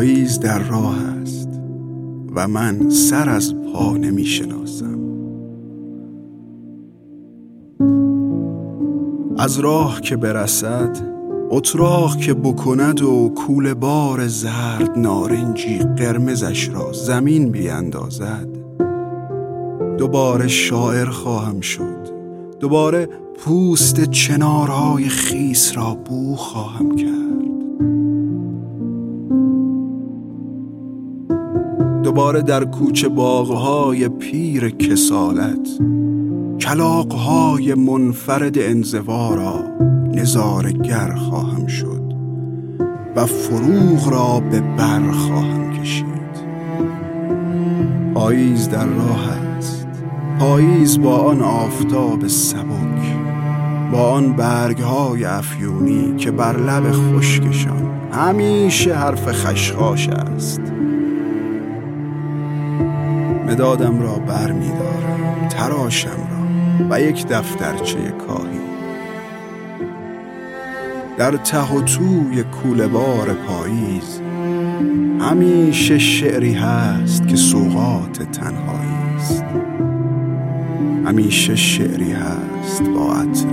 پاییز در راه است و من سر از پا نمی شناسم. از راه که برسد، اتراق که بکند و کوله بار زرد نارنجی قرمزش را زمین بیندازد، دوباره شاعر خواهم شد، دوباره پوست چنارهای خیس را بو خواهم کرد، دوباره در کوچه باغهای پیر کسالت کلاغهای منفرد انزوا را نظاره‌گر خواهم شد و فروغ را به بر خواهم کشید. پاییز در راه است، پاییز با آن آفتاب سبک، با آن برگهای افیونی که بر لب خشکشان همیشه حرف خشخاش است. مدادم را بر می دارم، تراشم را و یک دفترچه کاهی. در ته و توی کوله بار پاییز همیشه شعری هست که سوغات تنهایی است، همیشه شعری هست با عطر